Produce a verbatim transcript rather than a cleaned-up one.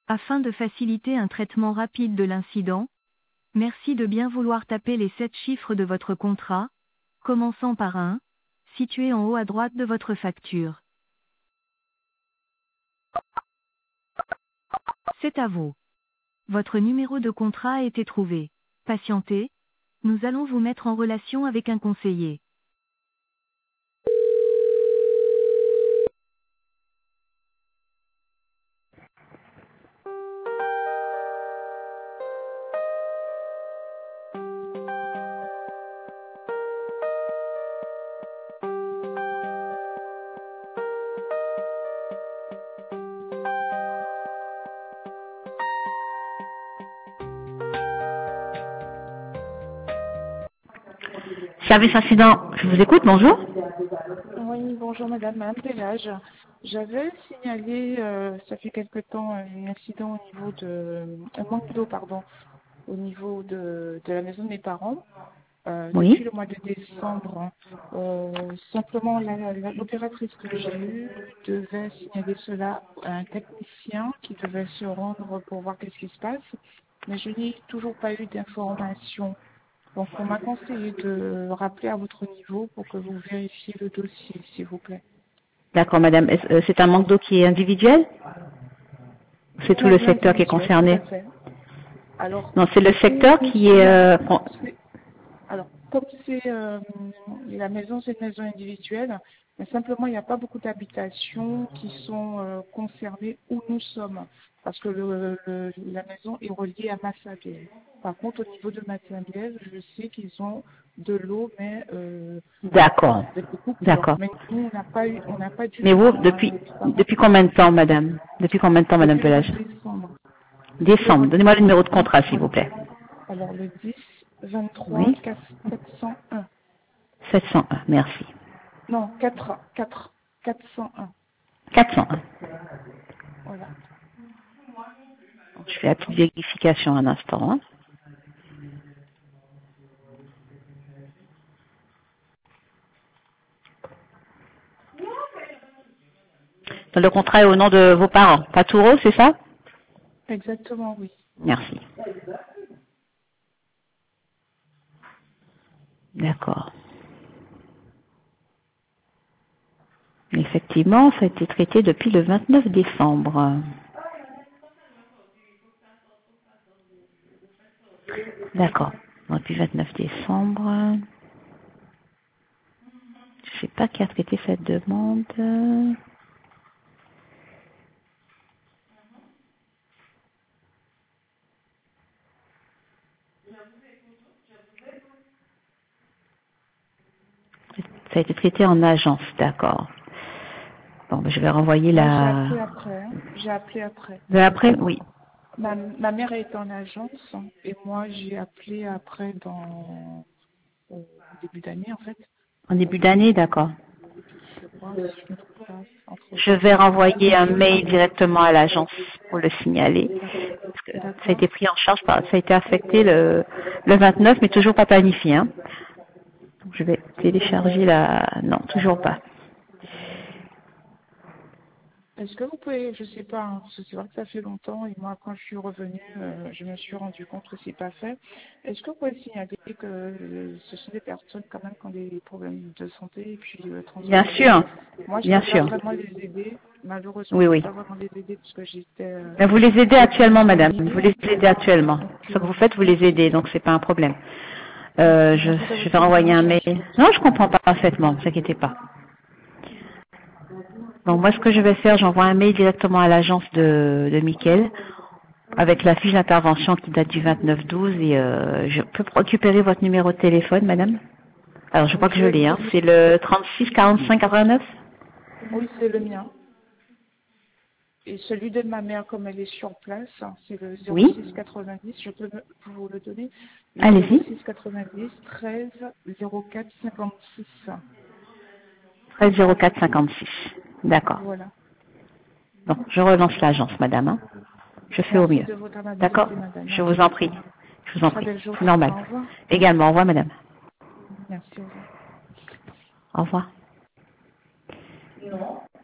Afin de faciliter un traitement rapide de l'incident, merci de bien vouloir taper les sept chiffres de votre contrat, commençant par un, situé en haut à droite de votre facture. C'est à vous. Votre numéro de contrat a été trouvé. Patientez, nous allons vous mettre en relation avec un conseiller. Service incident, je vous écoute, bonjour. Oui, bonjour madame, madame Pélage. J'avais signalé, euh, ça fait quelque temps, un accident au niveau de, un manque d'eau, pardon, au niveau de, de la maison de mes parents, euh, depuis Oui. le mois de décembre. Euh, simplement, la- la- l'opératrice que j'ai eue devait signaler cela à un technicien qui devait se rendre pour voir qu'est-ce qui se passe, mais je n'ai toujours pas eu d'informations. Donc, on m'a conseillé de rappeler à votre niveau pour que vous vérifiez le dossier, s'il vous plaît. D'accord, madame. Est-ce- euh, C'est un manque d'eau qui est individuel? C'est tout Non, le secteur qui est individuel, tout à concerné? fait. Alors, Non, c'est le c'est secteur qui est... non, euh, con- c'est- alors comme c'est euh, la maison, c'est une maison individuelle, mais simplement il n'y a pas beaucoup d'habitations qui sont euh, concernées où nous sommes, parce que le, le- la maison est reliée à Massabielle. Par contre, au niveau de Massabielle, je sais qu'ils ont de l'eau, mais euh, D'accord. avec des coupures. D'accord. Mais nous, on n'a pas eu, on n'a pas du Mais tout. vous, Hein, depuis mes parents, depuis combien de temps, madame? Depuis combien de temps, madame depuis le mois Pelage? de décembre. Depuis le mois Décembre. de Donnez-moi le numéro de décembre. contrat, s'il vous Voilà. plaît. Alors le dix vingt-trois Oui. quatre cent un. sept cent un, merci. Non, quatre quatre quatre cent un. quatre cent un. Voilà. Je fais la petite vérification un instant. Hein. Le contrat est au nom de vos parents. Patoureau, c'est ça? Exactement, oui. Merci. D'accord. Effectivement, ça a été traité depuis le vingt-neuf décembre. D'accord. Depuis le vingt-neuf décembre. Je ne sais pas qui a traité cette demande. Ça a été traité en agence, d'accord. Bon, ben, je vais renvoyer Moi, j'ai la... appelé après. Hein. J'ai appelé après. De après, oui. Ma, ma mère est en agence et moi, j'ai appelé après dans au début d'année, en fait. En début d'année, d'accord. Je crois, si je ne me trompe pas, entre Je vais janvier et renvoyer un février. mail directement à l'agence pour le signaler. D'ac- Parce que ça a D'accord. été pris en charge, par, ça a été affecté le, le vingt-neuf, mais toujours pas planifié. Hein. Donc, je vais télécharger la... Non, toujours pas. Est-ce que vous pouvez, je sais pas, hein, parce que c'est vrai que ça fait longtemps et moi quand je suis revenue, euh, je me suis rendu compte que c'est pas fait. Est-ce que vous pouvez signaler que euh, ce sont des personnes quand même qui ont des problèmes de santé et puis euh, Bien transférées. sûr, Moi je bien peux pas sûr. vraiment les aider, malheureusement Oui, je peux oui. pas vraiment les aider parce que j'étais euh, Mais vous les aidez actuellement, madame. Vous hospitalisée. les aidez actuellement. Donc Ce que euh, vous faites, vous les aidez, donc c'est pas un problème. donc Euh, je, merci de je vais votre renvoyer un mail. compréhension. Non, je comprends pas parfaitement, ne vous inquiétez pas. Donc moi, ce que je vais faire, j'envoie un mail directement à l'agence de, de Mickaël avec la fiche d'intervention qui date du vingt-neuf douze et euh, je peux récupérer votre numéro de téléphone, madame. Alors, je crois Oui, que je je vais vous l'ai, hein. donner. C'est le trente-six quarante-cinq quatre-vingt-neuf. Oui, c'est le mien. Et celui de ma mère, comme elle est sur place, hein, c'est le Oui. zéro six quatre-vingt-dix, je peux me- vous le donner, le Allez-y. zéro six quatre-vingt-dix treize zéro quatre cinquante-six. treize zéro quatre cinquante-six. D'accord. Voilà. Donc, je relance l'agence, madame. Hein. Je fais au Merci mieux. de votre D'accord? amabilité, madame. Je vous Merci en prie. beaucoup. Je vous en Très prie. belle C'est journée. normal. Au revoir. Également, au revoir, madame. Merci, au revoir. Au revoir.